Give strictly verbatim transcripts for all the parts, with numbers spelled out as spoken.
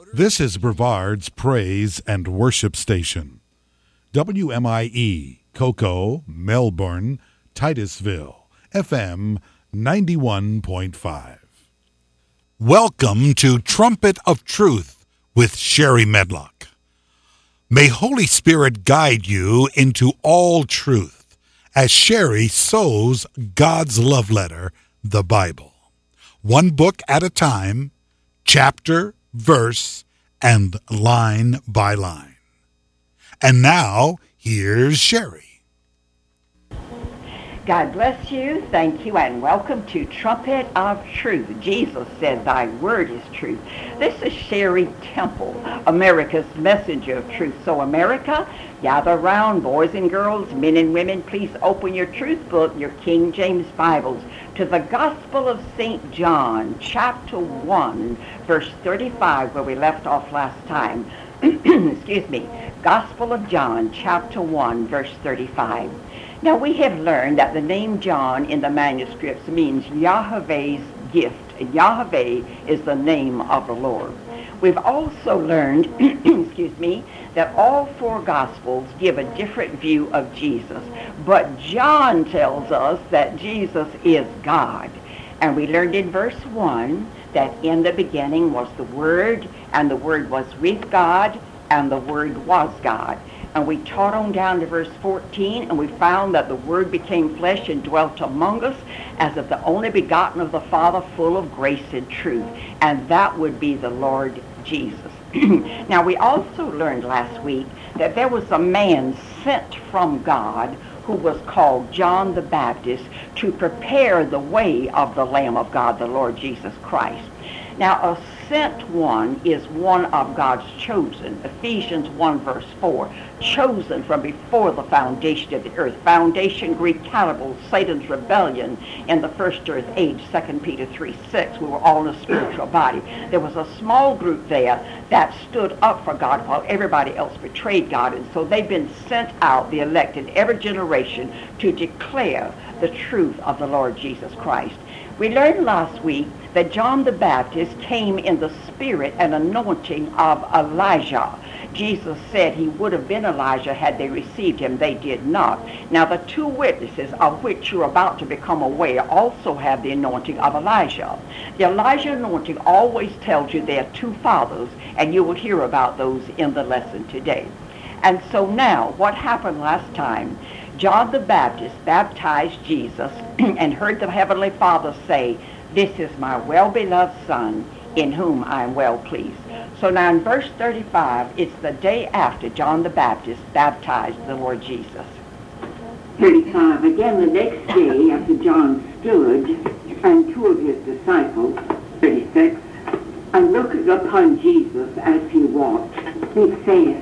This is Brevard's Praise and Worship Station. W M I E, Cocoa, Melbourne, Titusville, F M ninety-one point five. Welcome to Trumpet of Truth with Sherry Medlock. May Holy Spirit guide you into all truth as Sherry sows God's love letter, the Bible. One book at a time, chapter, verse, and line by line. And now, here's Sherry. God bless you, thank you, and welcome to Trumpet of Truth. Jesus said, thy word is truth. This is Sherry Temple, America's messenger of truth. So America, gather around, boys and girls, men and women, please open your truth book, your King James Bibles, to the Gospel of Saint John, chapter one, verse thirty-five, where we left off last time. Excuse me. Gospel of John, chapter one, verse thirty-five. Now, we have learned that the name John in the manuscripts means Yahweh's gift. And Yahweh is the name of the Lord. We've also learned, excuse me, that all four Gospels give a different view of Jesus. But John tells us that Jesus is God. And we learned in verse one that in the beginning was the Word, and the Word was with God, and the Word was God. And we taught on down to verse fourteen, and we found that the Word became flesh and dwelt among us as of the only begotten of the Father, full of grace and truth. And that would be the Lord Jesus. Now, we also learned last week that there was a man sent from God who was called John the Baptist to prepare the way of the Lamb of God, the Lord Jesus Christ. Now, a sent one is one of God's chosen. Ephesians one, verse four. Chosen from before the foundation of the earth. Foundation, Greek caliber, Satan's rebellion in the first earth age, Second Peter three, six. We were all in a spiritual body. There was a small group there that stood up for God while everybody else betrayed God. And so they've been sent out, the elected, every generation, to declare the truth of the Lord Jesus Christ. We learned last week that John the Baptist came in the spirit and anointing of Elijah. Jesus said he would have been Elijah had they received him. They did not. Now, the two witnesses of which you're about to become aware also have the anointing of Elijah. The Elijah anointing always tells you there are two fathers, and you will hear about those in the lesson today. And so now, what happened last time? John the Baptist baptized Jesus and heard the Heavenly Father say, this is my well-beloved Son, in whom I am well pleased. So now in verse thirty-five, it's the day after John the Baptist baptized the Lord Jesus. thirty-five, again the next day after John stood, and two of his disciples, thirty-six, and looking upon Jesus as he walked, he said,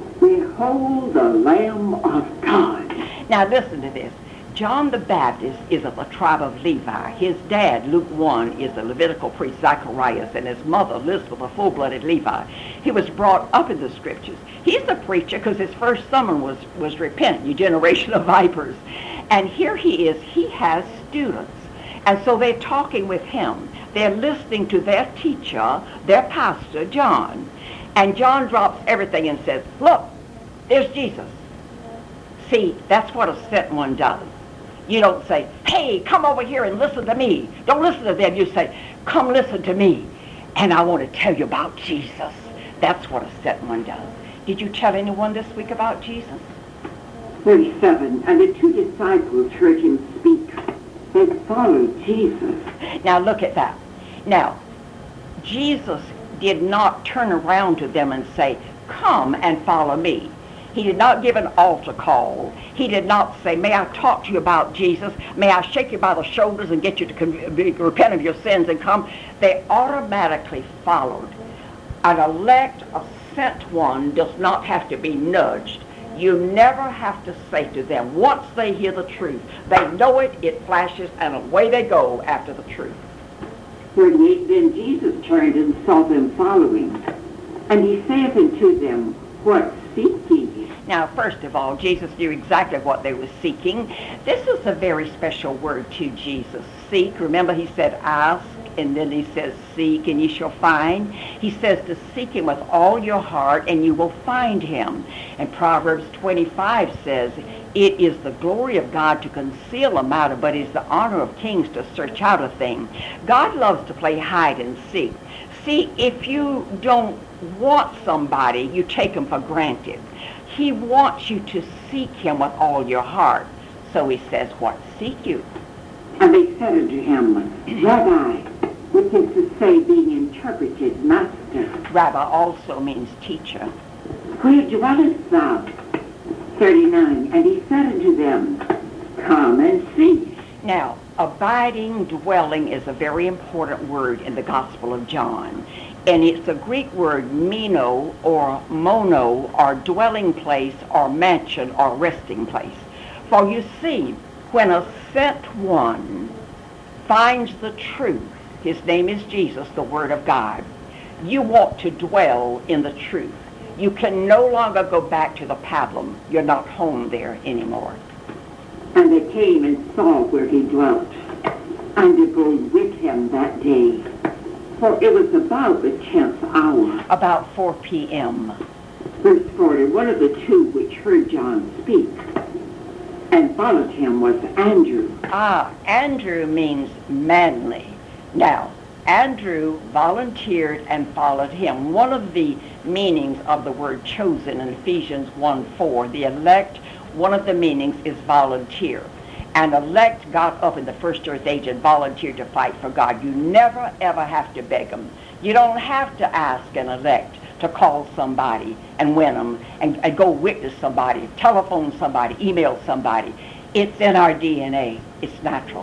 behold the Lamb of God. Now listen to this. John the Baptist is of the tribe of Levi. His dad, Luke one, is the Levitical priest Zacharias, and his mother, Elizabeth, a full-blooded Levi. He was brought up in the scriptures. He's the preacher because his first sermon was, was repent, you generation of vipers. And here he is. He has students. And so they're talking with him. They're listening to their teacher, their pastor, John. And John drops everything and says, look, there's Jesus. See, that's what a sent one does. You don't say, hey, come over here and listen to me. Don't listen to them. You say, come listen to me, and I want to tell you about Jesus. That's what a sent one does. Did you tell anyone this week about Jesus? thirty-seven, and the two disciples heard him speak. They followed Jesus. Now look at that. Now, Jesus did not turn around to them and say, come and follow me. He did not give an altar call. He did not say, may I talk to you about Jesus? May I shake you by the shoulders and get you to con- repent of your sins and come? They automatically followed. An elect, a sent one, does not have to be nudged. You never have to say to them, once they hear the truth, they know it, it flashes, and away they go after the truth. thirty-eight, then Jesus turned and saw them following, and he saith unto them, what seek ye? Now, first of all, Jesus knew exactly what they were seeking. This is a very special word to Jesus. Seek. Remember, he said, ask, and then he says, seek and ye shall find. He says to seek him with all your heart and you will find him. And Proverbs twenty-five says, it is the glory of God to conceal a matter, but it is the honor of kings to search out a thing. God loves to play hide and seek. See, if you don't want somebody, you take him for granted. He wants you to seek him with all your heart. So he says, what seek you? And they said unto him, Rabbi, which is to say, being interpreted, Master. Rabbi also means teacher. Where dwellest thou? thirty-nine. And he said unto them, come and see. Now, abiding, dwelling is a very important word in the Gospel of John. And it's a Greek word, meno or mono, or dwelling place or mansion or resting place. For you see, when a sent one finds the truth, his name is Jesus, the Word of God, you want to dwell in the truth. You can no longer go back to the pablum. You're not home there anymore. And they came and saw where he dwelt, and abode with him that day. For it was about the tenth hour. About four p.m. Verse forty, one of the two which heard John speak and followed him was Andrew. Ah, Andrew means manly. Now, Andrew volunteered and followed him. One of the meanings of the word chosen in Ephesians one four, the elect, one of the meanings is volunteer. And elect got up in the first earth age and volunteered to fight for God. You never, ever have to beg them. You don't have to ask an elect to call somebody and win them and, and go witness somebody, telephone somebody, email somebody. It's in our D N A. It's natural.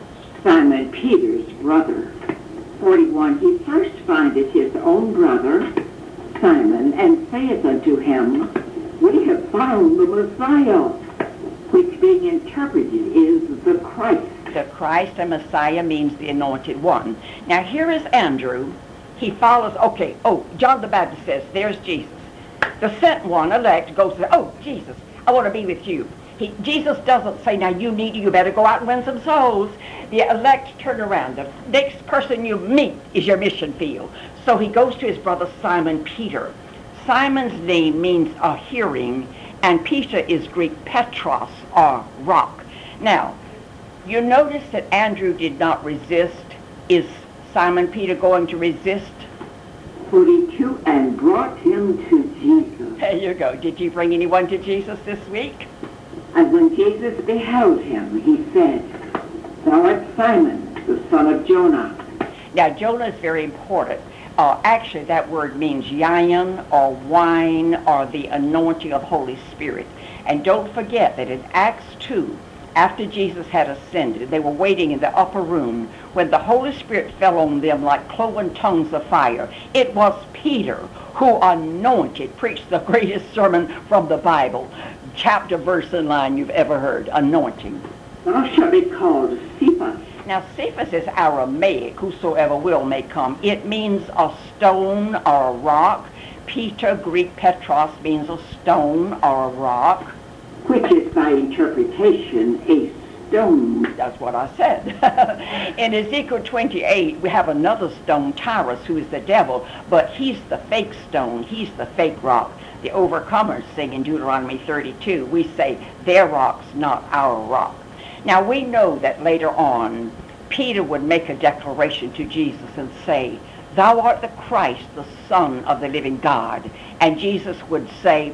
Simon Peter's brother. forty-one, he first findeth his own brother, Simon, and saith unto him, we have found the Messiah, which being interpreted is the Christ. The Christ and Messiah means the anointed one. Now here is Andrew. He follows, okay, oh, John the Baptist says, there's Jesus. The sent one, elect, goes to, oh, Jesus, I want to be with you. He, Jesus doesn't say, now you need, you better go out and win some souls. The elect turn around. The next person you meet is your mission field. So he goes to his brother Simon Peter. Simon's name means a hearing, and Peter is Greek Petros, or rock. Now, you notice that Andrew did not resist. Is Simon Peter going to resist? forty-two, and brought him to Jesus. There you go. Did you bring anyone to Jesus this week? And when Jesus beheld him, he said, thou art Simon, the son of Jonah. Now, Jonah is very important. Uh, actually, that word means yayin or wine or the anointing of Holy Spirit. And don't forget that in Acts two, after Jesus had ascended, they were waiting in the upper room when the Holy Spirit fell on them like cloven tongues of fire. It was Peter who anointed, preached the greatest sermon from the Bible, chapter, verse, and line you've ever heard, anointing. Thou shalt be called Cephas. Now, Cephas is Aramaic, whosoever will may come. It means a stone or a rock. Peter, Greek Petros, means a stone or a rock. Which is by interpretation a stone. That's what I said. In Ezekiel twenty-eight, we have another stone, Tyrus, who is the devil, but he's the fake stone. He's the fake rock. The overcomers sing in Deuteronomy thirty-two. We say, their rock's not our rock. Now, we know that later on, Peter would make a declaration to Jesus and say, thou art the Christ, the Son of the living God. And Jesus would say,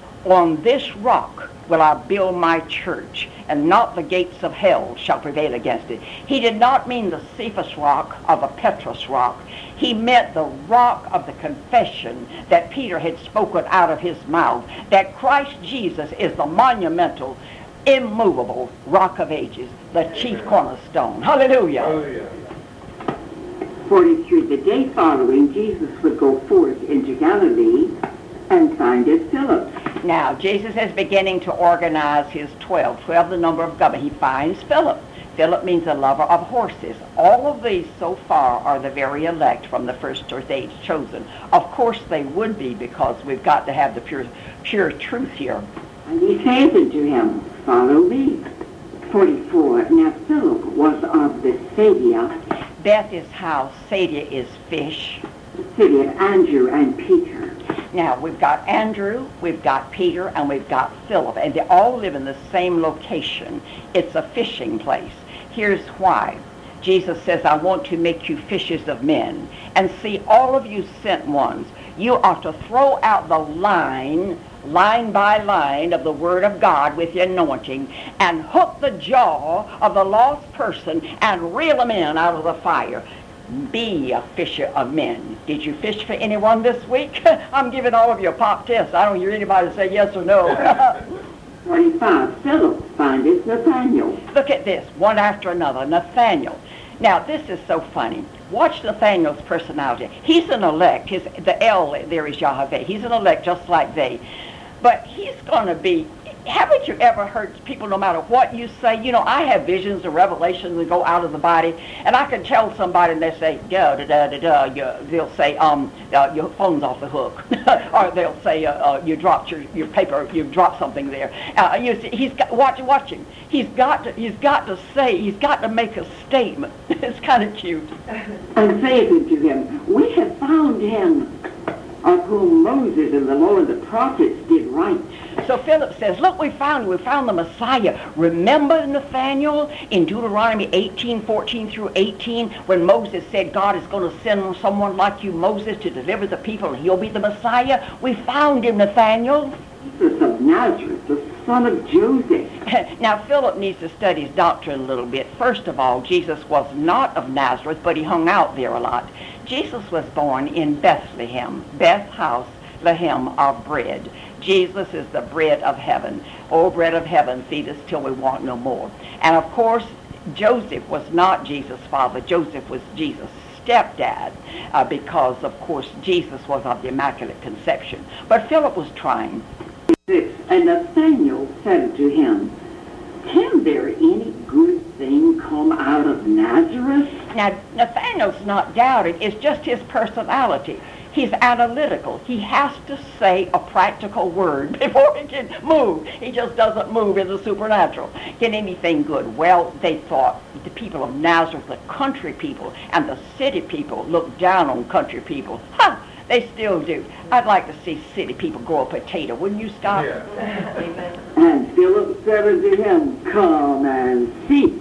on this rock will I build my church, and not the gates of hell shall prevail against it. He did not mean the Cephas rock or the Petros rock. He meant the rock of the confession that Peter had spoken out of his mouth, that Christ Jesus is the monumental, immovable rock of ages, the chief cornerstone. Hallelujah. Hallelujah. forty-three, the day following, Jesus would go forth into Galilee and findeth Philip. Now, Jesus is beginning to organize his twelve. twelve, the number of government. He finds Philip. Philip means a lover of horses. All of these so far are the very elect from the first earth age chosen. Of course they would be, because we've got to have the pure, pure truth here. And he saith unto him, follow me. forty-four, now Philip was of Bethsaida. Beth is house. Sadia is fish. The city of Andrew and Peter. Now, we've got Andrew, we've got Peter, and we've got Philip, and they all live in the same location. It's a fishing place. Here's why. Jesus says, I want to make you fishers of men. And see, all of you sent ones, you ought to throw out the line, line by line of the Word of God with your anointing, and hook the jaw of the lost person and reel them in out of the fire. Be a fisher of men. Did you fish for anyone this week? I'm giving all of you a pop test. I don't hear anybody say yes or no. twenty-five. Philip findeth Nathanael. Look at this, one after another. Nathanael. Now, this is so funny. Watch Nathanael's personality. He's an elect. His, the L there is Yahweh. He's an elect just like they. But he's going to be... Haven't you ever heard people, no matter what you say, you know, I have visions and revelations that go out of the body, and I can tell somebody, and they say, da da da da da. You, they'll say, um, uh, your phone's off the hook, or they'll say, uh, uh, you dropped your, your paper, you dropped something there. Uh, you see, he's got, watch, watch him. He's got to, he's got to say, he's got to make a statement. It's kind of cute. And saith unto him, we have found him, of whom Moses and the law and the prophets did write. So Philip says, look, we found we found the Messiah. Remember Nathanael in Deuteronomy eighteen, fourteen through eighteen, when Moses said God is going to send someone like you, Moses, to deliver the people, and he'll be the Messiah? We found him, Nathanael. Jesus of Nazareth, the son of Joseph. Now, Philip needs to study his doctrine a little bit. First of all, Jesus was not of Nazareth, but he hung out there a lot. Jesus was born in Bethlehem, Beth house, Lehem of bread. Jesus is the bread of heaven. Oh, bread of heaven, feed us till we want no more. And of course, Joseph was not Jesus' father. Joseph was Jesus' stepdad, uh, because, of course, Jesus was of the Immaculate Conception. But Philip was trying. And Nathanael said unto him, can there any good thing come out of Nazareth? Now, Nathanael's not doubting. It's just his personality. He's analytical. He has to say a practical word before he can move. He just doesn't move in the supernatural. Can anything good? Well, they thought the people of Nazareth, the country people, and the city people looked down on country people. Ha! They still do. I'd like to see city people grow a potato. Wouldn't you, Scott? Yeah. And Philip said unto him, come and see.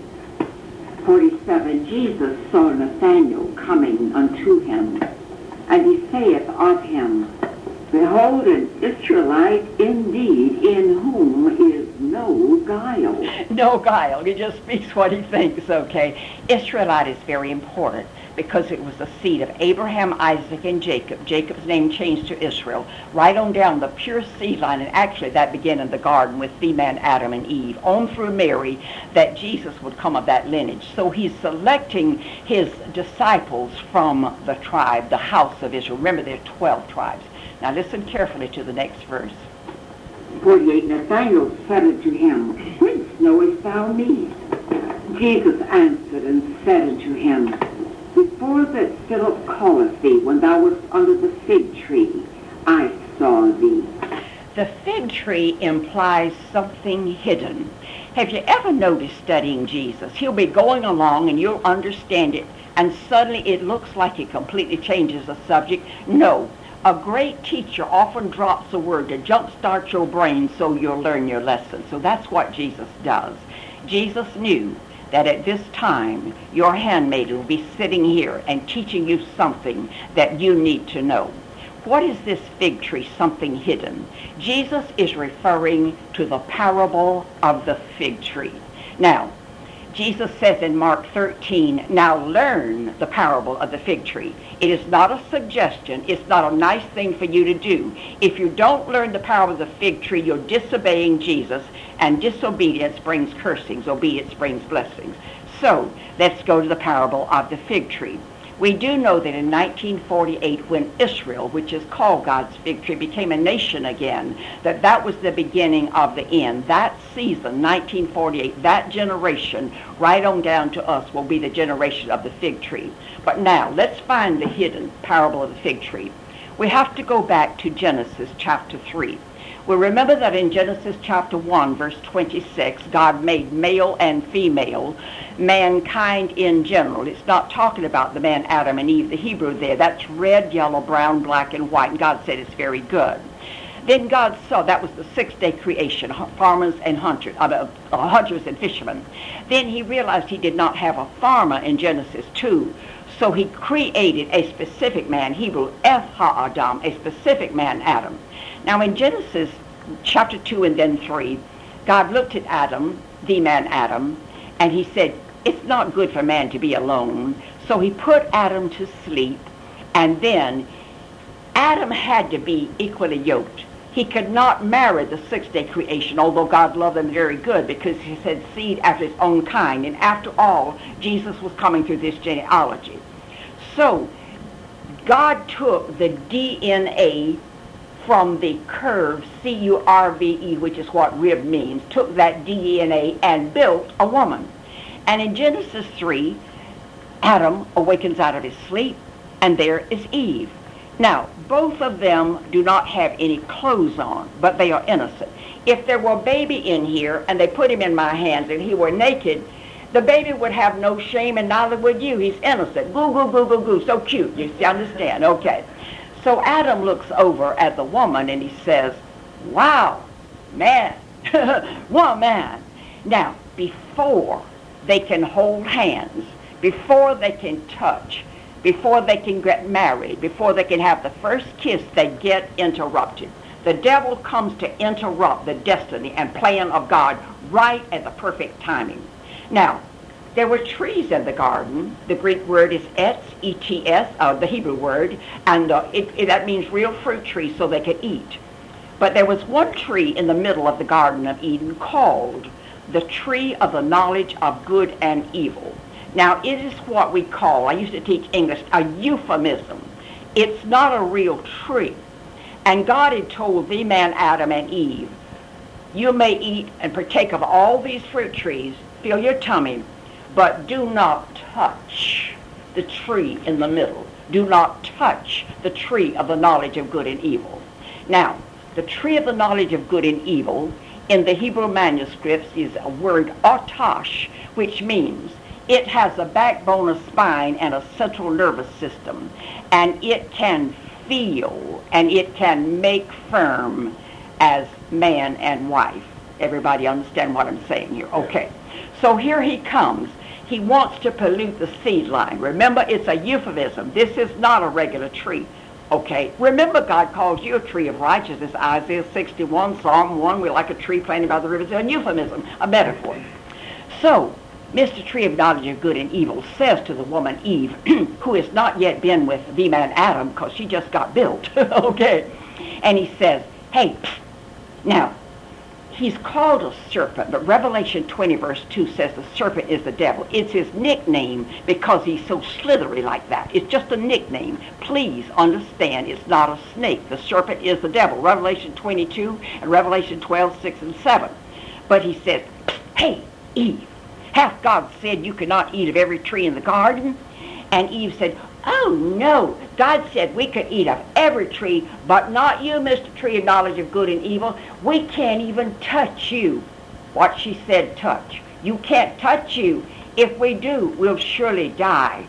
forty-seven. Jesus saw Nathanael coming unto him, and he saith of him, behold, an Israelite indeed, in whom is no guile. No guile. He just speaks what he thinks, okay? Israelite is very important because it was the seed of Abraham, Isaac, and Jacob. Jacob's name changed to Israel. Right on down the pure seed line, and actually that began in the garden with the man Adam and Eve, on through Mary, that Jesus would come of that lineage. So he's selecting his disciples from the tribe, the house of Israel. Remember, there are twelve tribes. Now listen carefully to the next verse. forty-eight. Nathanael said unto him, whence knowest thou me? Jesus answered and said unto him, before that Philip calleth thee, when thou wast under the fig tree, I saw thee. The fig tree implies something hidden. Have you ever noticed studying Jesus? He'll be going along and you'll understand it, and suddenly it looks like he completely changes the subject. No. A great teacher often drops a word to jumpstart your brain so you'll learn your lesson. So that's what Jesus does. Jesus knew that at this time your handmaiden will be sitting here and teaching you something that you need to know. What is this fig tree, something hidden? Jesus is referring to the parable of the fig tree. Now, Jesus says in Mark thirteen, now learn the parable of the fig tree. It is not a suggestion. It's not a nice thing for you to do. If you don't learn the parable of the fig tree, you're disobeying Jesus, and disobedience brings cursings. Obedience brings blessings. So let's go to the parable of the fig tree. We do know that in nineteen forty-eight, when Israel, which is called God's fig tree, became a nation again, that that was the beginning of the end. That season, nineteen forty-eight, that generation, right on down to us, will be the generation of the fig tree. But now, let's find the hidden parable of the fig tree. we have to go back to Genesis chapter three. Well, remember that in Genesis chapter one, verse twenty-six, God made male and female, mankind in general. It's not talking about the man Adam and Eve, the Hebrew there. That's red, yellow, brown, black, and white. And God said it's very good. Then God saw, that was the six-day creation, farmers and hunters, uh, uh, hunters and fishermen. Then he realized he did not have a farmer in Genesis two. So he created a specific man, Hebrew, Eth Ha-Adam, a specific man, Adam. Now in Genesis chapter two and then three, God looked at Adam, the man Adam, and he said, it's not good for man to be alone. So he put Adam to sleep, and then Adam had to be equally yoked. He could not marry the six-day creation, although God loved them very good, because he said seed after his own kind. And after all, Jesus was coming through this genealogy. So God took the D N A from the curve, C U R V E, which is what rib means, took that D N A and built a woman. And in Genesis three, Adam awakens out of his sleep, and there is Eve. Now, both of them do not have any clothes on, but they are innocent. If there were a baby in here, and they put him in my hands, and he were naked, the baby would have no shame, and neither would you. He's innocent. Goo, goo, goo, goo, goo. So cute. You understand? Okay. So Adam looks over at the woman, and he says, wow, man, woman. Now, before they can hold hands, before they can touch, before they can get married, before they can have the first kiss, they get interrupted. The devil comes to interrupt the destiny and plan of God right at the perfect timing. Now, there were trees in the garden. The Greek word is etz, E T S, uh, the Hebrew word, and uh, it, it, that means real fruit trees so they could eat. But there was one tree in the middle of the Garden of Eden called the tree of the knowledge of good and evil. Now, it is what we call, I used to teach English, a euphemism. It's not a real tree. And God had told the man Adam and Eve, you may eat and partake of all these fruit trees, fill your tummy, but do not touch the tree in the middle. Do not touch the tree of the knowledge of good and evil. Now, the tree of the knowledge of good and evil in the Hebrew manuscripts is a word otash, which means it has a backbone, a spine, and a central nervous system, and it can feel and it can make firm as man and wife. Everybody understand what I'm saying here? Okay. So here he comes. He wants to pollute the seed line. Remember, it's a euphemism. This is not a regular tree. Okay. Remember, God calls you a tree of righteousness. Isaiah sixty-one, Psalm one, we're like a tree planted by the rivers. A euphemism, a metaphor. So, Mister Tree of Knowledge of Good and Evil says to the woman Eve, who has not yet been with the man Adam because she just got built, okay? And he says, hey, now, he's called a serpent, but Revelation twenty verse two says the serpent is the devil. It's his nickname because he's so slithery like that. It's just a nickname. Please understand, it's not a snake. The serpent is the devil. Revelation twenty-two and Revelation twelve, six and seven. But he says, hey, Eve, hath God said you cannot eat of every tree in the garden? And Eve said, oh no, God said we could eat of every tree, but not you, Mister Tree of Knowledge of Good and Evil. We can't even touch you. What she said, touch. You can't touch you. If we do, we'll surely die.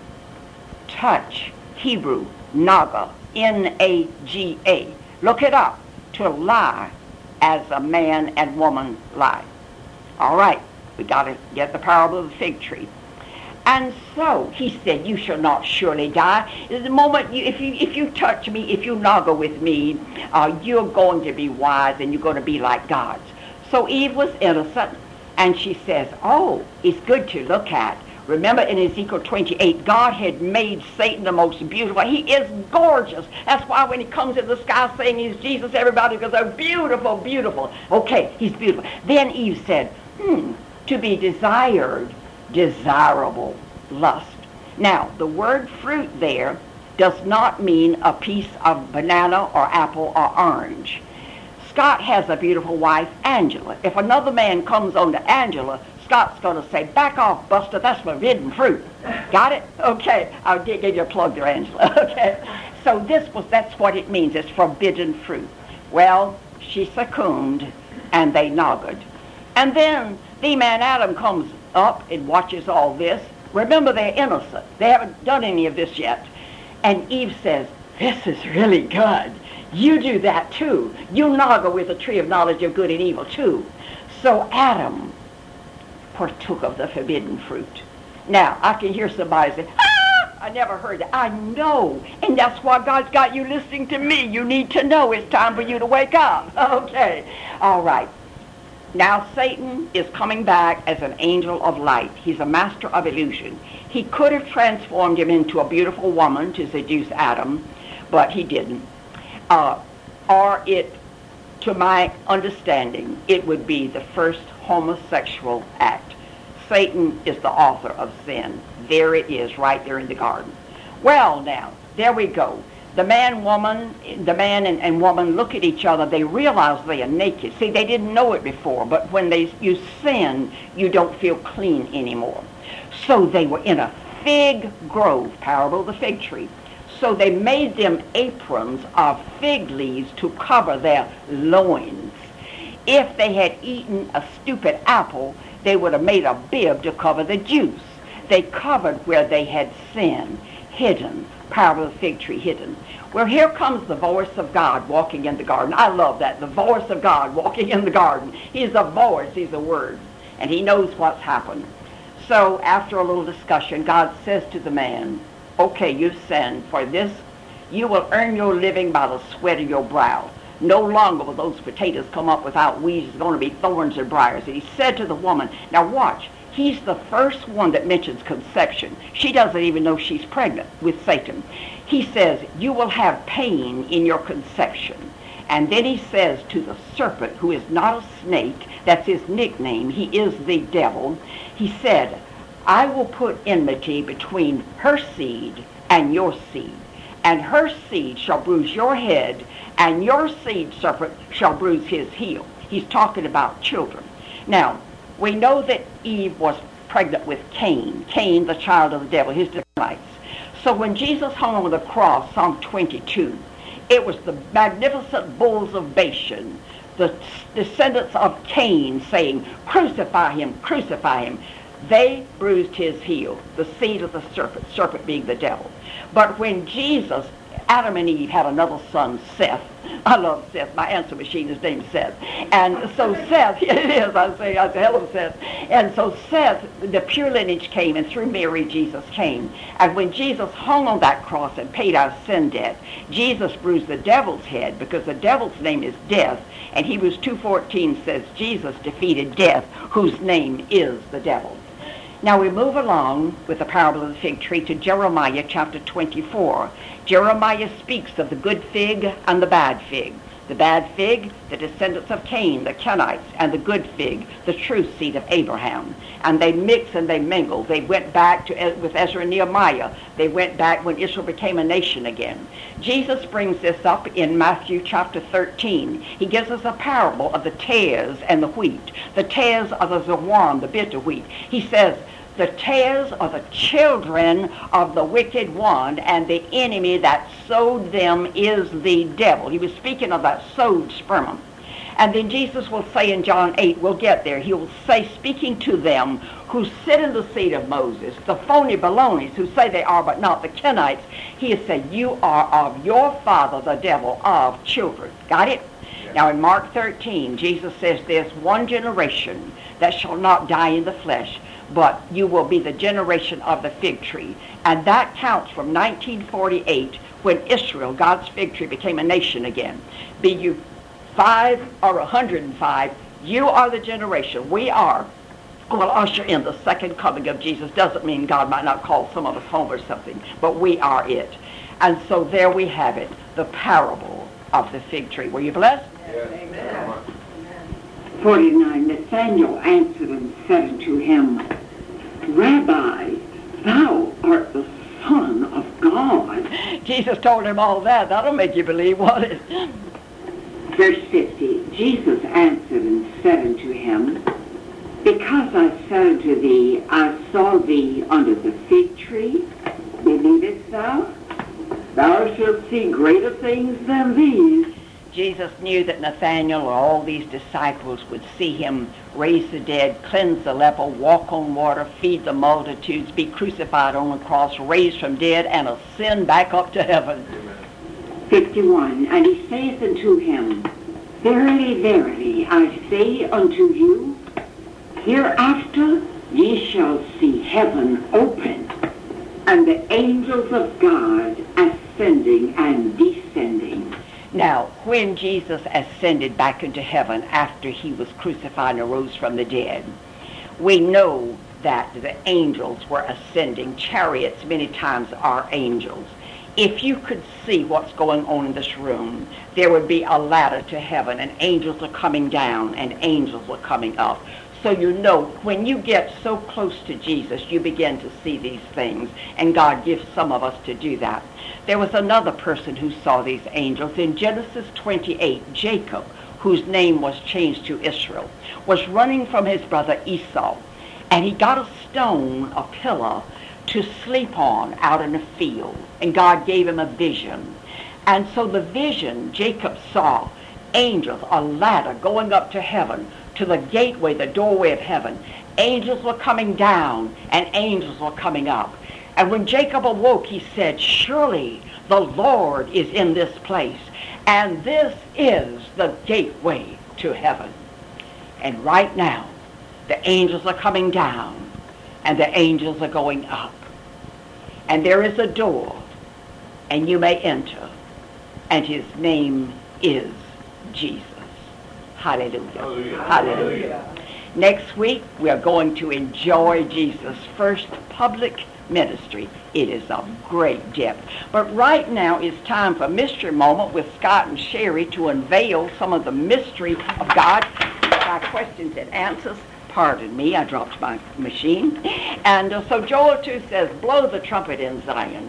Touch, Hebrew, naga, N A G A. Look it up. To lie as a man and woman lie. All right. We got to get the parable of the fig tree. And so he said, you shall not surely die. The moment you, if you if you touch me, if you noggle with me, uh, you're going to be wise and you're going to be like gods. So Eve was innocent, and she says, oh, it's good to look at. Remember in Ezekiel twenty-eight, God had made Satan the most beautiful. He is gorgeous. That's why when he comes in the sky saying he's Jesus, everybody goes, oh, beautiful, beautiful. Okay, he's beautiful. Then Eve said, hmm, to be desired, desirable, lust. Now, the word fruit there does not mean a piece of banana or apple or orange. Scott has a beautiful wife, Angela. If another man comes on to Angela, Scott's going to say, back off, Buster, that's forbidden fruit. Got it? Okay, I'll give you a plug there, Angela. Okay. So this was, that's what it means. It's forbidden fruit. Well, she succumbed, and they noggled. And then the man Adam comes up and watches all this. Remember, they're innocent. They haven't done any of this yet. And Eve says, this is really good. You do that too. You noggle with the tree of knowledge of good and evil too. So Adam partook of the forbidden fruit. Now, I can hear somebody say, ah, I never heard that. I know. And that's why God's got you listening to me. You need to know it's time for you to wake up. Okay. All right. Now Satan is coming back as an angel of light. He's a master of illusion. He could have transformed him into a beautiful woman to seduce Adam, but he didn't. Uh, or it, to my understanding, it would be the first homosexual act. Satan is the author of sin. There it is, right there in the garden. Well, now, there we go. The man, woman, the man and, and woman look at each other. They realize they are naked. See, they didn't know it before, but when they you sin, you don't feel clean anymore. So they were in a fig grove, parable of the fig tree. So they made them aprons of fig leaves to cover their loins. If they had eaten a stupid apple, they would have made a bib to cover the juice. They covered where they had sinned, hidden. Parable of the fig tree, hidden. Well, here comes the voice of God walking in the garden. I love that, the voice of God walking in the garden. He's a voice, he's a word, and he knows what's happened. So after a little discussion, God says to the man, okay, you've sinned. For this, you will earn your living by the sweat of your brow. No longer will those potatoes come up without weeds. It's going to be thorns and briars. And he said to the woman, now watch, he's the first one that mentions conception. She doesn't even know she's pregnant with Satan. He says, you will have pain in your conception. And then he says to the serpent, who is not a snake, that's his nickname, he is the devil, he said, I will put enmity between her seed and your seed. And her seed shall bruise your head, and your seed, serpent, shall bruise his heel. He's talking about children. Now, we know that Eve was pregnant with Cain, Cain, the child of the devil, his delights. So when Jesus hung on the cross, Psalm twenty-two, it was the magnificent bulls of Bashan, the descendants of Cain, saying, crucify him, crucify him. They bruised his heel, the seed of the serpent, serpent being the devil. But when Jesus, Adam and Eve had another son, Seth. I love Seth. My answer machine is named Seth. And so Seth, it is, I say, I say, hello, Seth. And so Seth, the pure lineage came, and through Mary, Jesus came. And when Jesus hung on that cross and paid our sin debt, Jesus bruised the devil's head, because the devil's name is death. And Hebrews two fourteen says, Jesus defeated death, whose name is the devil. Now we move along with the parable of the fig tree to Jeremiah chapter twenty-four. Jeremiah speaks of the good fig and the bad fig. The bad fig, the descendants of Cain, the Kenites, and the good fig, the true seed of Abraham. And they mix and they mingle. They went back to with Ezra and Nehemiah. They went back when Israel became a nation again. Jesus brings this up in Matthew chapter thirteen. He gives us a parable of the tares and the wheat. The tares are the zawan, the bitter wheat. He says, the tares are the children of the wicked one, and the enemy that sowed them is the devil. He was speaking of that sowed sperm. And then Jesus will say in John eight, we'll get there, he will say, speaking to them who sit in the seat of Moses, the phony balonies who say they are but not, the Kenites, he has said, you are of your father, the devil, of children. Got it? Yeah. Now in Mark thirteen, Jesus says, there's one generation that shall not die in the flesh, but you will be the generation of the fig tree. And that counts from nineteen forty-eight, when Israel, God's fig tree, became a nation again. Be you five or a hundred and five, you are the generation. We are. Will usher in the second coming of Jesus. Doesn't mean God might not call some of us home or something, but we are it. And so there we have it, the parable of the fig tree. Were you blessed? Yes. Amen. forty-nine, Nathanael answered and said unto him, Rabbi, thou art the Son of God. Jesus told him all that. That'll make you believe, won't it? Verse fifty, Jesus answered and said unto him, Because I said unto thee, I saw thee under the fig tree, believest thou? Thou shalt see greater things than these. Jesus knew that Nathanael or all these disciples would see him raise the dead, cleanse the leper, walk on water, feed the multitudes, be crucified on the cross, raised from dead, and ascend back up to heaven. fifty-one. And he saith unto him, Verily, verily, I say unto you, hereafter ye shall see heaven open, and the angels of God ascending and descending. Now, when Jesus ascended back into heaven after he was crucified and arose from the dead, we know that the angels were ascending. Chariots many times are angels. If you could see what's going on in this room, there would be a ladder to heaven, and angels are coming down, and angels are coming up. So you know, when you get so close to Jesus, you begin to see these things, and God gives some of us to do that. There was another person who saw these angels. In Genesis twenty-eight, Jacob, whose name was changed to Israel, was running from his brother Esau, and he got a stone, a pillar, to sleep on out in a field, and God gave him a vision. And so the vision, Jacob saw angels, a ladder going up to heaven, to the gateway, the doorway of heaven. Angels were coming down, and angels were coming up. And when Jacob awoke, he said, surely the Lord is in this place, and this is the gateway to heaven. And right now, the angels are coming down, and the angels are going up. And there is a door, and you may enter, and his name is Jesus. Hallelujah. Hallelujah. Hallelujah. Next week, we are going to enjoy Jesus' first public ministry. It is of great depth. But right now it's time for Mystery Moment with Scott and Sherry to unveil some of the mystery of God. By questions and answers. Pardon me, I dropped my machine. And uh, so Joel two says, blow the trumpet in Zion.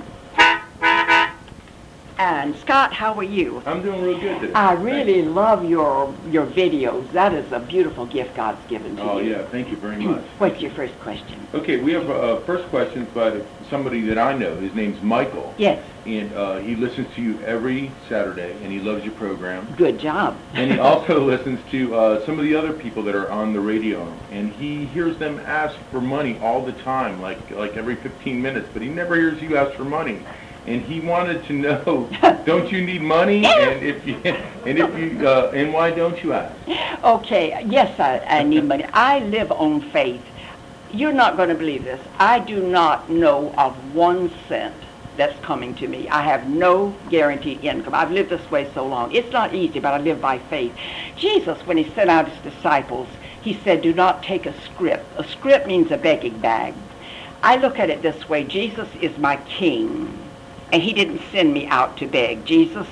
And Scott, how are you? I'm doing real good today. I really love your your videos. That is a beautiful gift God's given to oh, you. Oh, yeah. Thank you very much. What's your first question? Okay, we have uh, first questions by somebody that I know. His name's Michael. Yes. And uh, he listens to you every Saturday, and he loves your program. Good job. And he also listens to uh, some of the other people that are on the radio, and he hears them ask for money all the time, like like every fifteen minutes, but he never hears you ask for money. And he wanted to know, don't you need money? And if you, and if you, uh, and why don't you ask? Okay, yes, I, I need money. I live on faith. You're not going to believe this. I do not know of one cent that's coming to me. I have no guaranteed income. I've lived this way so long. It's not easy, but I live by faith. Jesus, when he sent out his disciples, he said, do not take a scrip. A scrip means a begging bag. I look at it this way. Jesus is my king. And he didn't send me out to beg. Jesus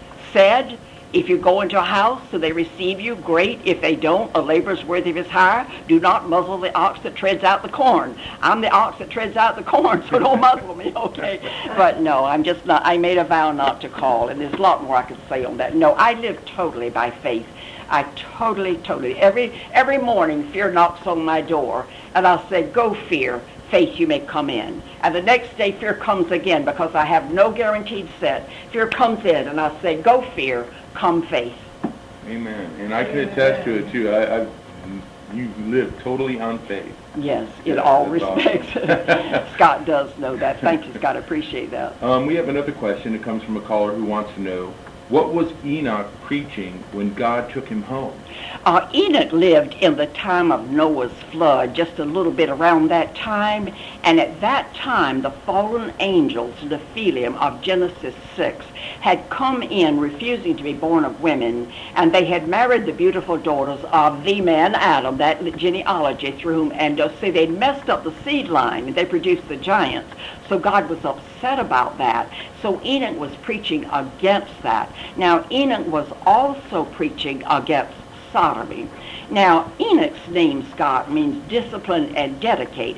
said, if you go into a house so they receive you, great. If they don't, a laborer's worthy of his hire. Do not muzzle the ox that treads out the corn. I'm the ox that treads out the corn, so don't muzzle me, okay? But no, I'm just not. I made a vow not to call, and there's a lot more I could say on that. No, I live totally by faith. I totally, totally. Every, every morning, fear knocks on my door, and I'll say, go fear. Faith, you may come in. And the next day, fear comes again because I have no guaranteed set. Fear comes in, and I say, go fear, come faith. Amen. And I can attest to it, too. I, I, you live totally on faith. Yes, in yes, all respects. Awesome. Scott does know that. Thank you, Scott. I appreciate that. Um, we have another question that comes from a caller who wants to know, what was Enoch preaching when God took him home? Uh, Enoch lived in the time of Noah's flood, just a little bit around that time. And at that time, the fallen angels, the Nephilim of Genesis six, had come in refusing to be born of women. And they had married the beautiful daughters of the man Adam, that genealogy through whom, and uh, see, they'd messed up the seed line, and they produced the giants. So God was upset about that. So Enoch was preaching against that. Now, Enoch was also preaching against sodomy. Now, Enoch's name, Scott, means disciplined and dedicated.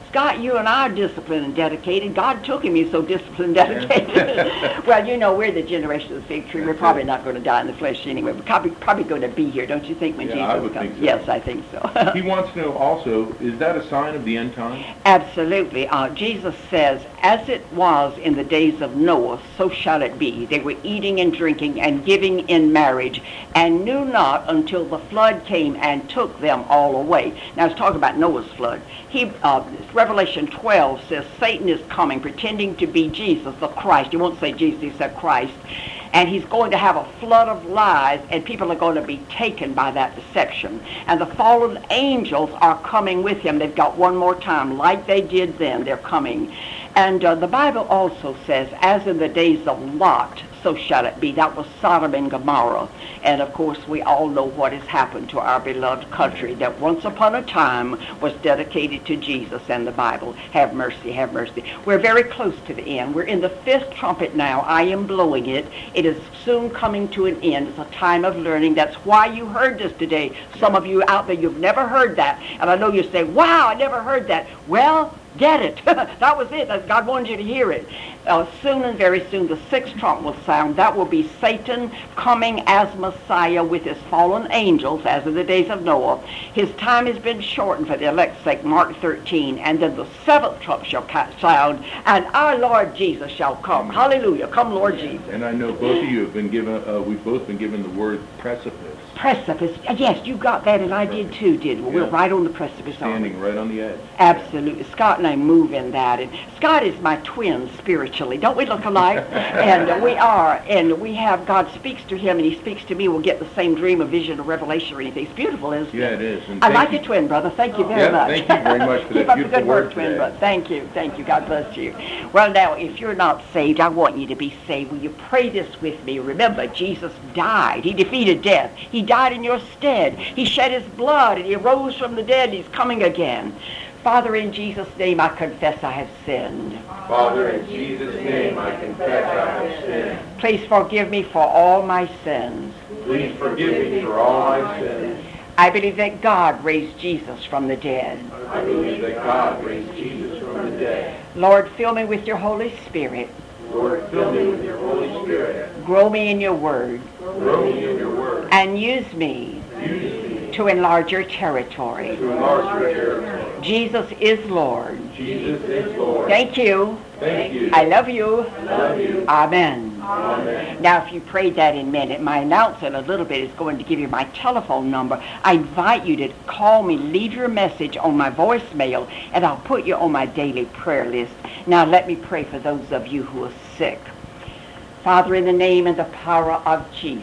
Scott, you and I are disciplined and dedicated. God took him, he's so disciplined and dedicated. Well, you know, we're the generation of the fig tree. We're probably not going to die in the flesh anyway. We're probably, probably going to be here, don't you think, when Yeah, Jesus I would comes? think so. Yes, I think so. He wants to know also, is that a sign of the end time? Absolutely. Uh, Jesus says, as it was in the days of Noah, so shall it be. They were eating and drinking and giving in marriage, and knew not until the flood came and took them all away. Now, it's talking about Noah's flood. He, uh, Revelation twelve says Satan is coming, pretending to be Jesus, the Christ. He won't say Jesus, he said Christ. And he's going to have a flood of lies, and people are going to be taken by that deception. And the fallen angels are coming with him. They've got one more time, like they did then. They're coming. And uh, the Bible also says, as in the days of Lot, so shall it be. That was Sodom and Gomorrah. And of course, we all know what has happened to our beloved country that once upon a time was dedicated to Jesus and the Bible. Have mercy, have mercy. We're very close to the end. We're in the fifth trumpet now. I am blowing it. It is soon coming to an end. It's a time of learning. That's why you heard this today. Some of you out there, you've never heard that. And I know you say, wow, I never heard that. Well, get it. That was it. God wanted you to hear it. Uh, soon and very soon, the sixth trump will sound. That will be Satan coming as Messiah with his fallen angels, as in the days of Noah. His time has been shortened for the elect's sake, Mark thirteen. And then the seventh trump shall sound, and our Lord Jesus shall come. Hallelujah. Come, Lord Jesus. And I know both of you have been given, uh, we've both been given the word precipice. Precipice. Yes, you got that, and I did too, did we? Yeah. We're right on the precipice. Standing right on the edge. Absolutely. Scott and I move in that. And Scott is my twin spiritually. Don't we look alike? And uh, we are. And we have, God speaks to him and he speaks to me. We'll get the same dream or vision or revelation or anything. It's beautiful, isn't it? Yeah, it is. And I thank like you. your twin, brother. Thank you very Yeah, much. thank you very much for Keep that up the beautiful good work, word twin today. brother. Thank you. Thank you. God bless you. Well, now, if you're not saved, I want you to be saved. Will you pray this with me? Remember, Jesus died. He defeated death. He died in your stead. He shed his blood and he rose from the dead. He's coming again. Father, in Jesus' name, I confess I have sinned. Father, in Jesus' name, I confess I have sinned. Please forgive me for all my sins. Please forgive me for all my sins. I believe that God raised Jesus from the dead. I believe that God raised Jesus from the dead. Lord, fill me with your Holy Spirit. Lord, fill me with your Holy Spirit. Grow me in your word. Grow me in your word. And use me Use me to enlarge your territory. to enlarge your territory. Jesus is Lord. Jesus is Lord. Thank you. Thank you. I love you. love you. Amen. Amen. Now, if you prayed that in a minute, my announcement a little bit is going to give you my telephone number. I invite you to call me, leave your message on my voicemail, and I'll put you on my daily prayer list. Now, let me pray for those of you who are sick. Father, in the name and the power of Jesus,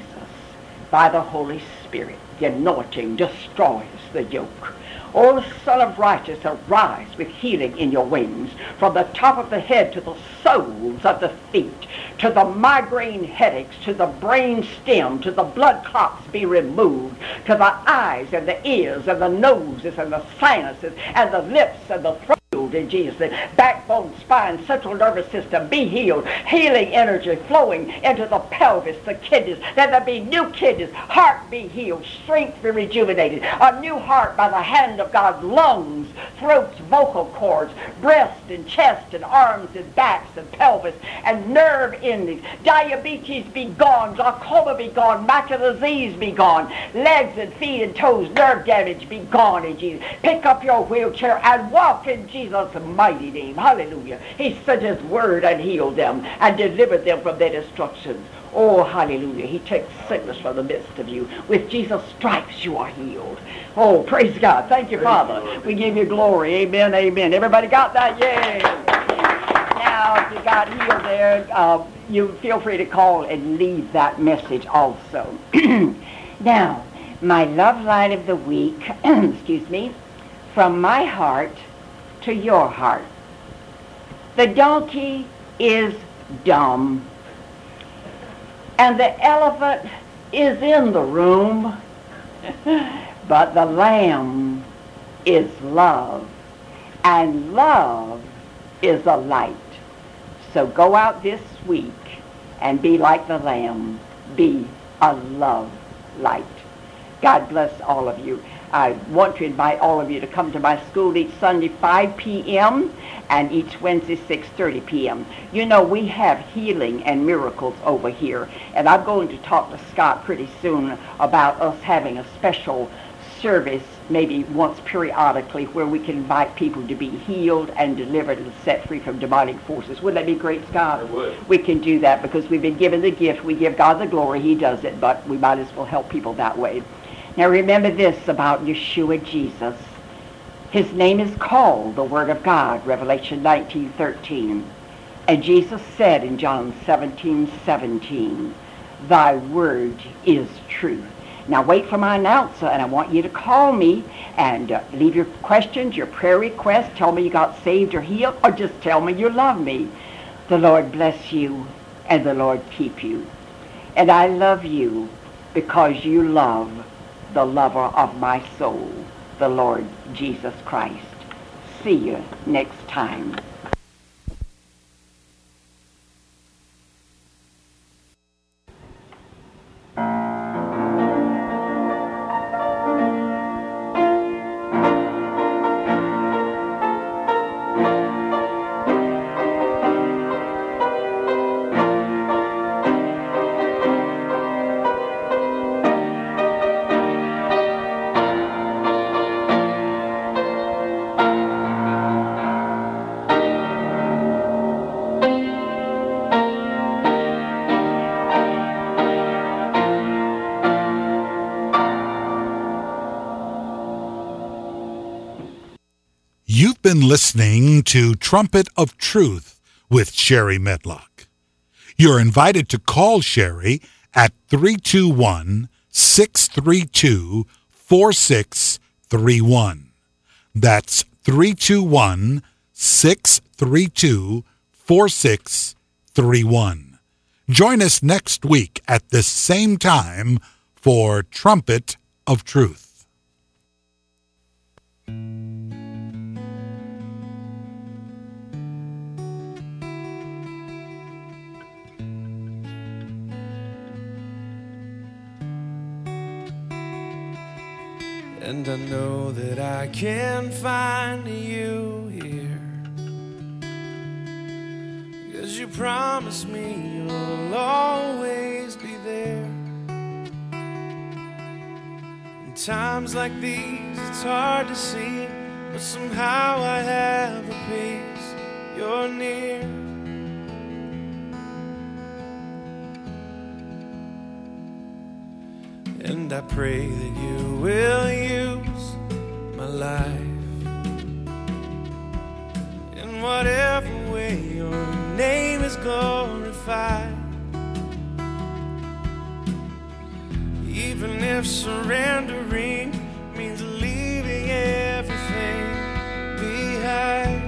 by the Holy Spirit, the anointing destroys the yoke. O Son of Righteousness, arise with healing in your wings, from the top of the head to the soles of the feet, to the migraine headaches, to the brain stem, to the blood clots be removed, to the eyes and the ears and the noses and the sinuses and the lips and the throat. In Jesus' name. Backbone, spine, central nervous system be healed. Healing energy flowing into the pelvis, the kidneys. That there be new kidneys. Heart be healed. Strength be rejuvenated. A new heart by the hand of God. Lungs, throats, vocal cords, breast and chest and arms and backs and pelvis and nerve endings. Diabetes be gone. Glaucoma be gone. Macular disease be gone. Legs and feet and toes, nerve damage be gone in Jesus. Pick up your wheelchair and walk in Jesus' mighty name. Hallelujah. He sent his word and healed them and delivered them from their destructions. Oh, hallelujah. He takes sickness from the midst of you. With Jesus' stripes you are healed. Oh, praise God. Thank you, Father. We give you glory. Amen, amen. Everybody got that? Yay. Now, if you got healed there, uh, you feel free to call and leave that message also. Now, my love line of the week, excuse me, from my heart to your heart. The donkey is dumb, and the elephant is in the room, but the lamb is love, and love is a light. So go out this week and be like the lamb. Be a love light. God bless all of you. I want to invite all of you to come to my school each Sunday, five p.m., and each Wednesday, six thirty p.m. You know, we have healing and miracles over here, and I'm going to talk to Scott pretty soon about us having a special service maybe once periodically where we can invite people to be healed and delivered and set free from demonic forces. Wouldn't that be great, Scott? It would. We can do that because we've been given the gift. We give God the glory. He does it, but we might as well help people that way. Now remember this about Yeshua Jesus. His name is called the Word of God, Revelation nineteen thirteen. And Jesus said in John seventeen seventeen, thy word is truth. Now wait for my announcer, and I want you to call me and uh, leave your questions, your prayer requests. Tell me you got saved or healed, or just tell me you love me. The Lord bless you, and the Lord keep you. And I love you because you love the lover of my soul, the Lord Jesus Christ. See you next time. You've been listening to Trumpet of Truth with Sherry Medlock. You're invited to call Sherry at three two one, six three two, four six three one. That's three two one, six three two, four six three one. Join us next week at this same time for Trumpet of Truth. And I know that I can find you here, 'cause you promised me you'll always be there. In times like these it's hard to see, but somehow I have a peace. You're near. And I pray that you will use my life in whatever way your name is glorified. Even if surrendering means leaving everything behind.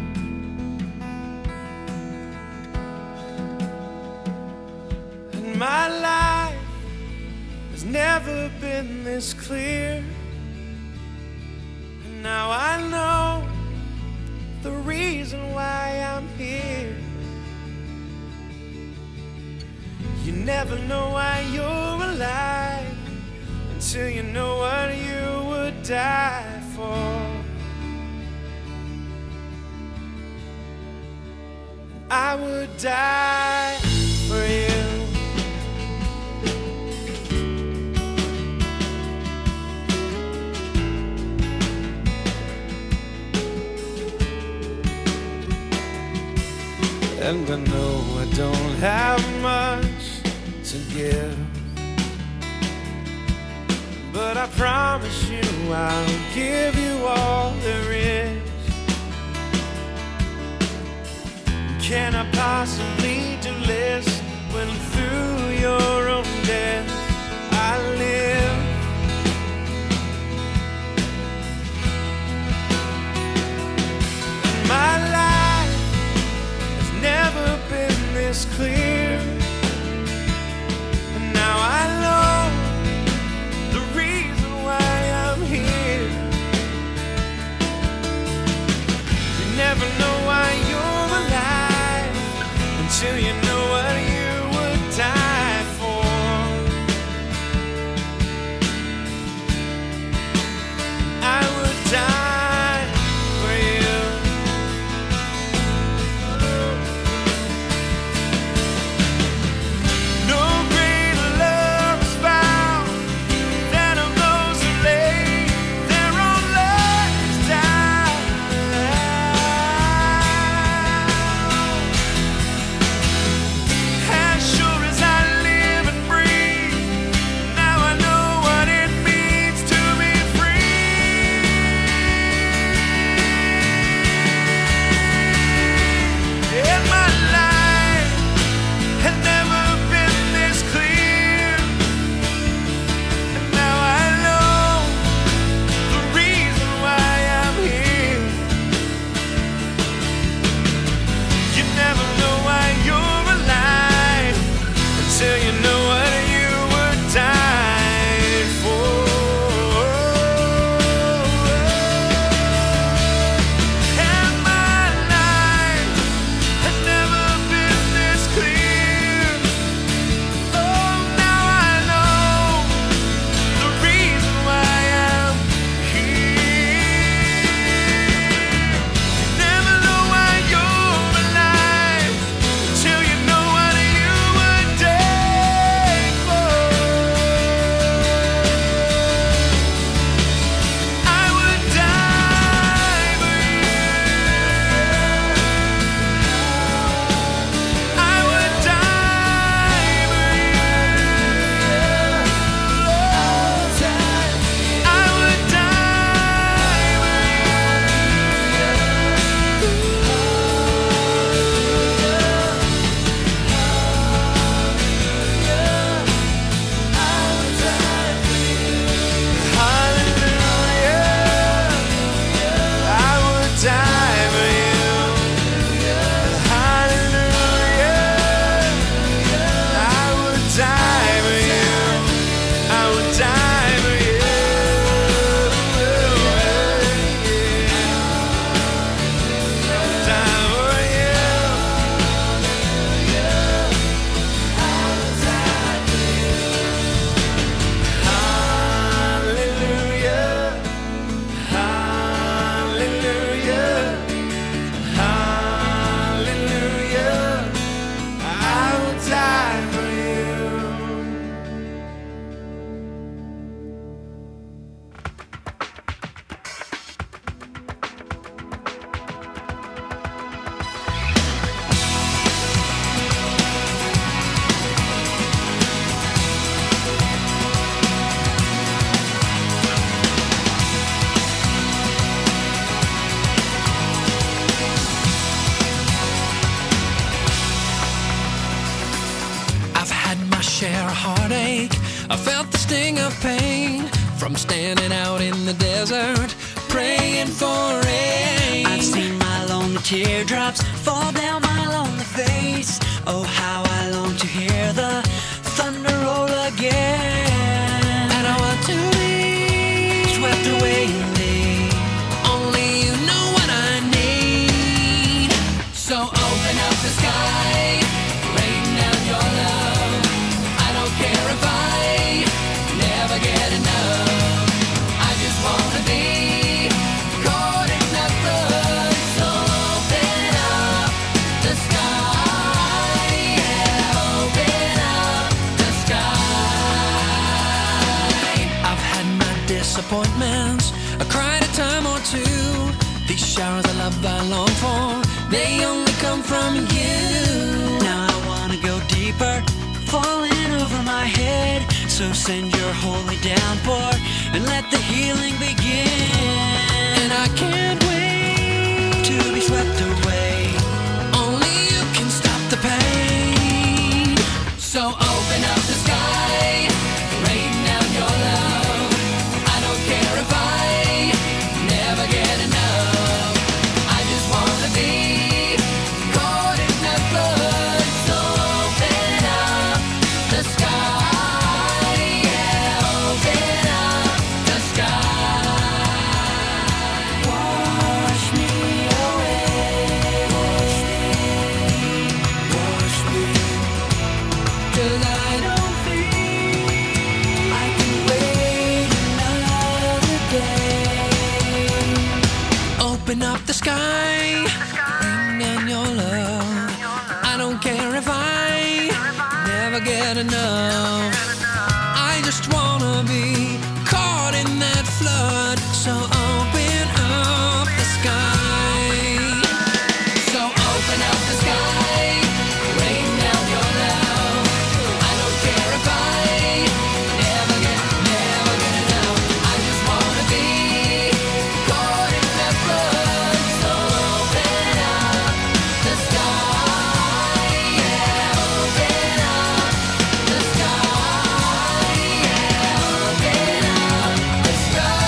And my life has never been this clear, and now I know the reason why I'm here. You never know why you're alive until you know what you would die for. I would die for you. And I know I don't have much to give, but I promise you I'll give you all there is. Can I possibly do less when through your own death I live? And my life has never been this clear, and now I know the reason why I'm here. You never know why you're alive until you know what you would die I felt the sting of pain from standing out in the desert, praying for rain. I've seen my lonely teardrops fall down my lonely face. Oh, how I long to hear the thunder roll again. And I want to be swept away in thee. Only you know what I need. So open up the sky, rain down your love. I don't care if I never get enough. I just wanna be caught in that flood. So open up the sky, yeah, open up the sky. I've had my disappointments, I cried a time or two. These showers of love I long for, they only come from you. Now I wanna go deeper, falling over my head. So send your holy downpour and let the healing begin. And I can't wait to be swept away. Only you can stop the pain. So open up the sky, rain down your love. I don't care if I never get enough. I just wanna be caught in that flood. So open up the sky, yeah, open up the sky. Wash me away, wash me, wash me, Till I don't think I can wait another day. open up the sky, rain down your love. I don't care if I never get enough. I just wanna be caught in that flood. So open up the sky. So open up the sky, rain down your love. I don't care if I never get, never get enough. I just wanna be caught in that flood. So open up the sky, yeah, open up the sky, yeah, open up the sky.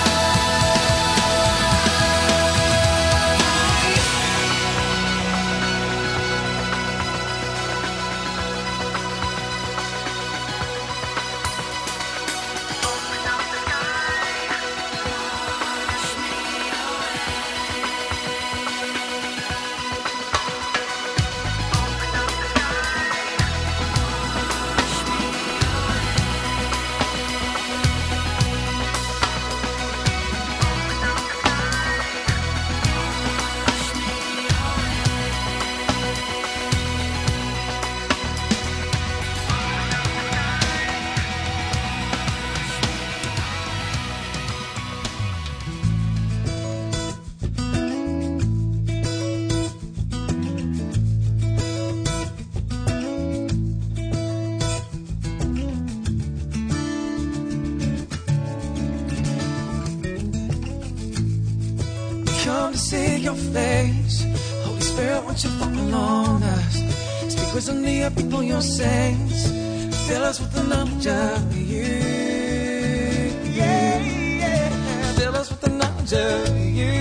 Come to see your face. Holy Spirit, won't you fall on us? Speak wisdom to your people, your saints. Fill us with the knowledge of you. Yeah, yeah. Fill us with the knowledge of you.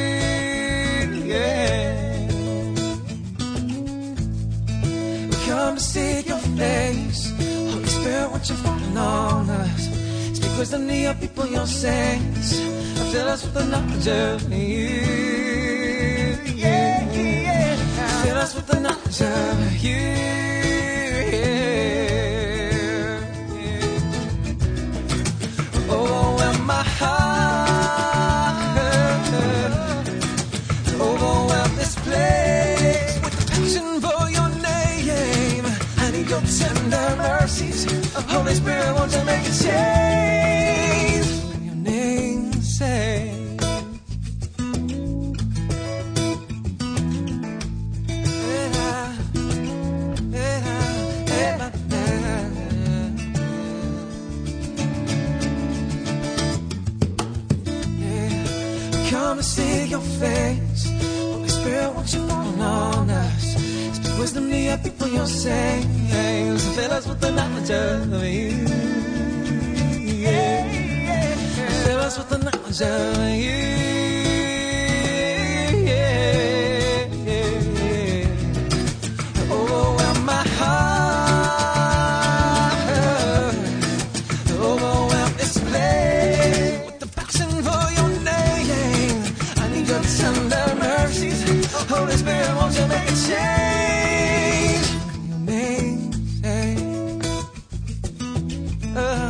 Yeah. We come to see your face. Holy Spirit, won't you fall on us? Speak wisdom to your people, your saints. Fill us with the knowledge of you. Yeah, yeah. Fill us with the knowledge of you. Yeah. Overwhelm my heart. Overwhelm this place with passion for your name. I need your tender mercies. Holy Spirit, won't you make a change? Your name say. Come to see your face. Holy Spirit, won't you fall on us? Speak wisdom to your people, your saints. Fill us with the knowledge of you. knowledge of you. Yeah, yeah, yeah. Overwhelm my heart, overwhelm this place with the passion for your name. I need your tender mercies, Holy Spirit, won't you make a change? Your name, say, oh.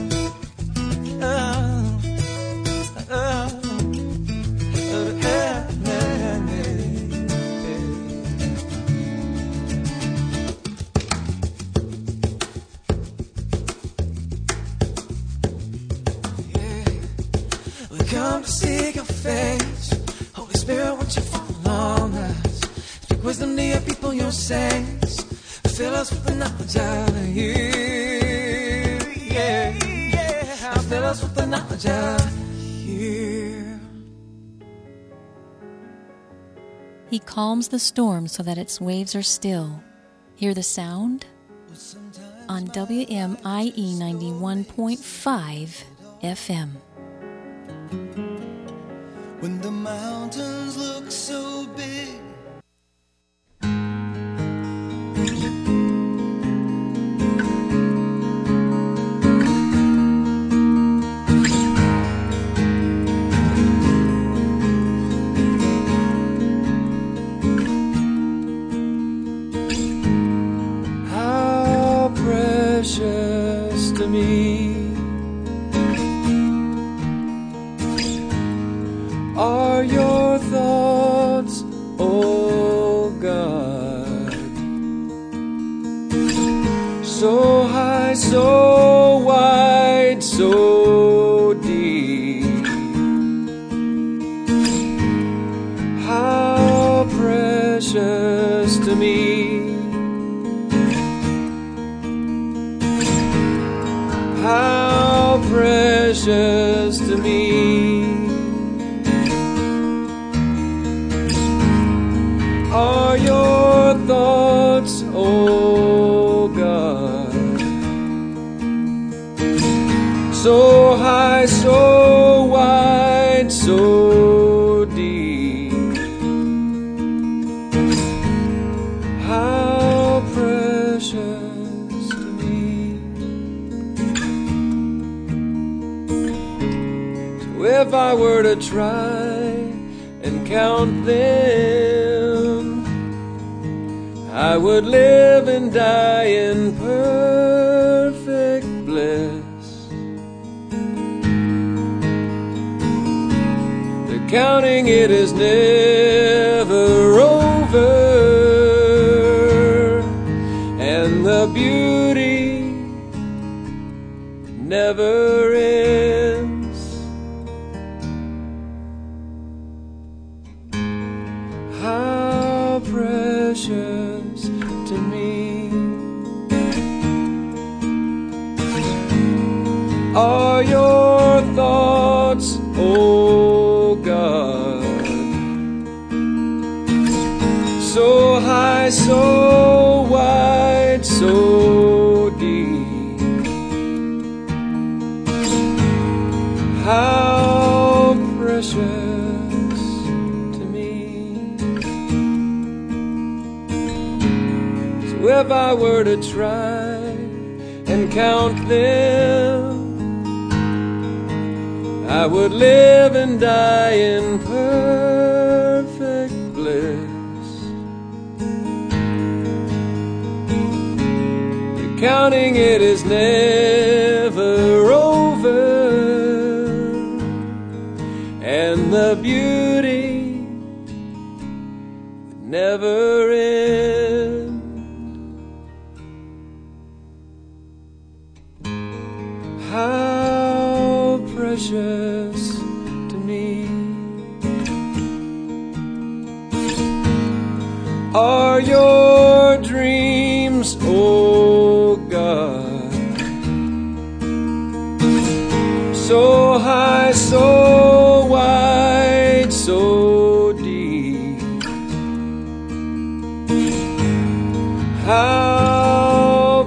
Come to seek your face. Holy Spirit, won't you fall on us? Speak wisdom to your people, your saints. Fill us with the knowledge of you. Yeah, yeah. Fill us with the knowledge of you. He calms the storm so that its waves are still. Hear the sound? On W M I E ninety-one point five F M. When the mountains look so big, how precious to me are your thoughts, oh God, so high, so wide, so deep. How precious to me, how precious to me are your thoughts, oh God, so high, so wide, so deep. How precious to me. So if I were to try and count them, I would live and die in perfect bliss. The counting it is never over, and the beauty never ends. How precious to me are your thoughts, oh God, so high, so wide, so deep. How precious to me. So if I were to try and count them, I would live and die in perfect bliss. The counting it is never over, and the beauty would never end. How precious to me are your dreams, oh God, so high, so wide, so deep. How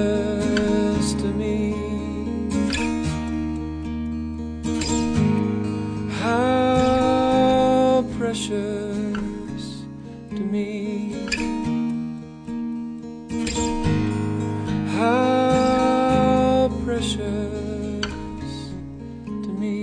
precious to me precious to me. How precious to me.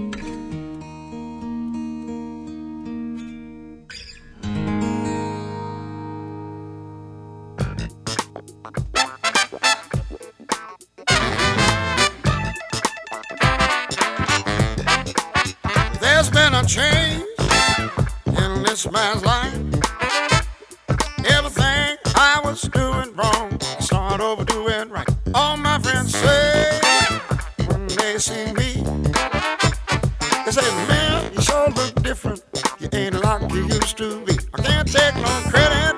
There's been a change in this man's life. Everything I was doing wrong, I start over doing right. All my friends say when they see me, they say, man, you sure look different. You ain't like you used to be. I can't take no credit.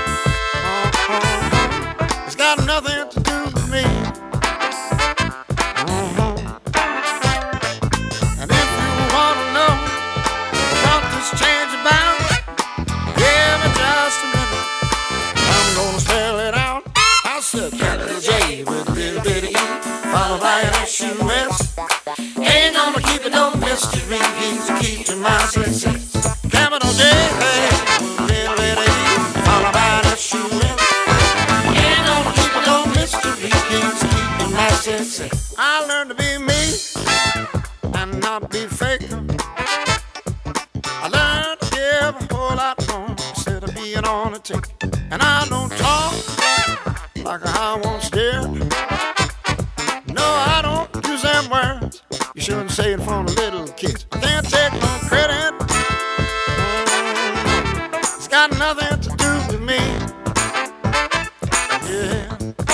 Uh-huh. It's got nothing to do with me. Uh-huh. And if you want to know what this change about, give me just a minute. I'm gonna spell it out. I said capital J with a little bit of E, followed by an S U S. Ain't gonna keep it no mystery, keys to keep to my success. Capital J with a little bit of E, followed by an S U S. Ain't gonna keep it no mystery, keys to keep to my success. I learned to be me and not be fake. I learned to give a whole lot more instead of being on the take. And I don't talk like I once did. No, I don't use them words you shouldn't say in front of little kids. I can't take no credit. It's got nothing to do with me. Yeah.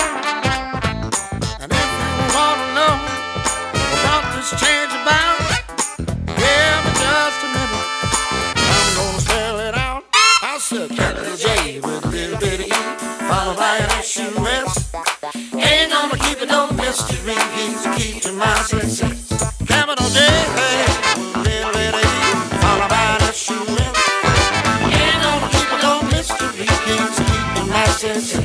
And if you want to know about this change about, give me just a minute. I'm gonna spell it out. I said capital J with a little bit of E, followed by an S U S. Ain't gonna keep it no mystery, keys to keep to my success. Capital J with a little bit of E, followed by an S U S. Ain't gonna keep it no mystery, keys to keep to my success.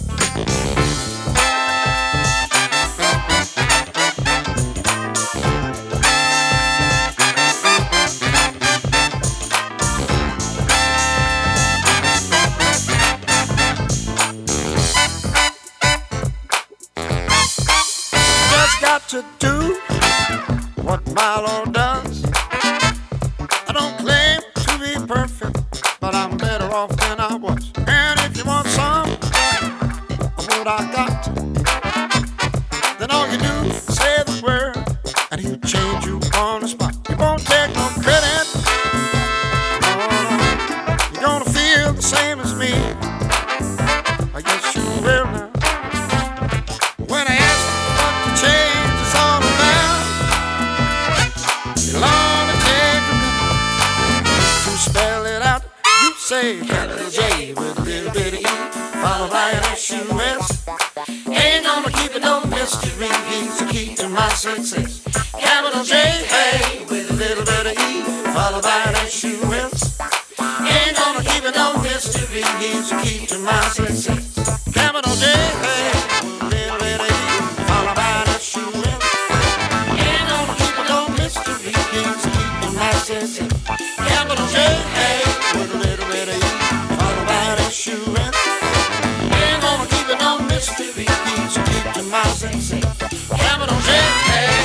Got to do what my Lord does. I don't claim to be perfect, but I'm better off than I was. And if you want some of what I got, then all you do is say the word, and he'll change you on the spot. You won't take no credit. No, you're gonna feel the same as me. I guess you will now. When I ask you what the change is all about, you'll only take a minute to spell it out. You say capital J with a little bit of E, followed by an S U S. Ain't gonna keep it no mystery, keys to keep to my success. Capital J, hey, with a little bit of E, followed by an S U S. Ain't gonna keep it no mystery, keys to keep to my success. Capital J, hey, with a little bit of E, followed by an S U S. Ain't gonna keep it no mystery, keys to keep to my success. Capital J, hey, with a little bit of E, followed by an S U S. Ain't gonna keep it no mystery, keys to keep to my success. Capital J, hey.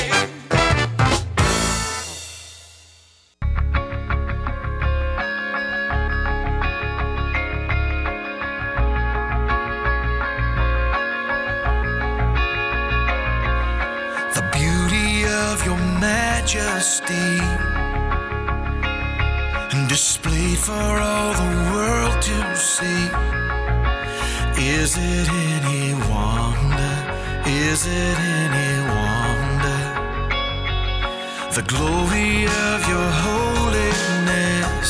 Majesty and displayed for all the world to see. Is it any wonder? Is it any wonder? The glory of your holiness,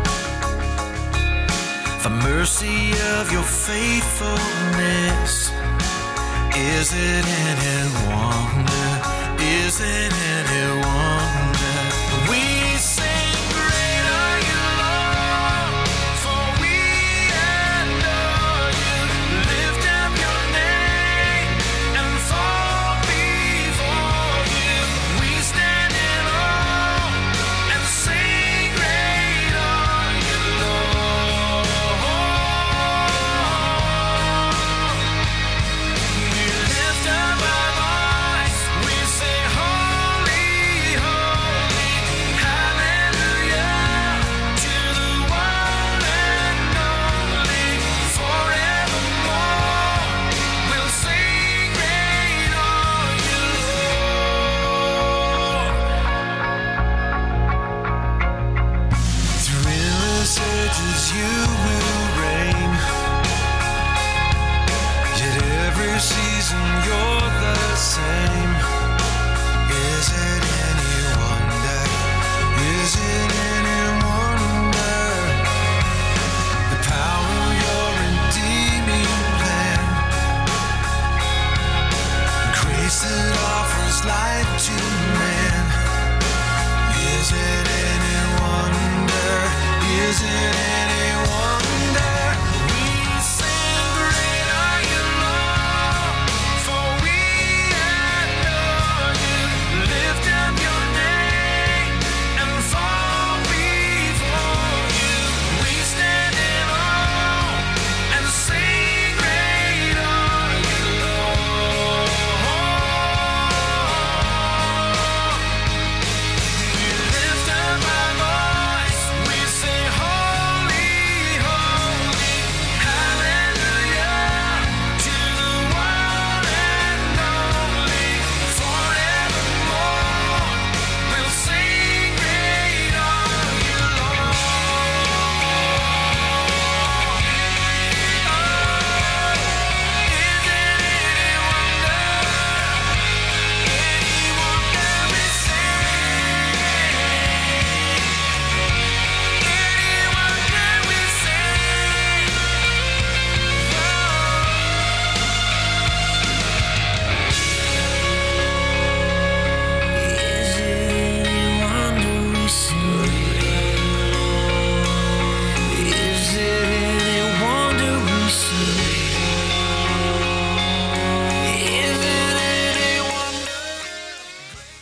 the mercy of your faithfulness. Is it any wonder?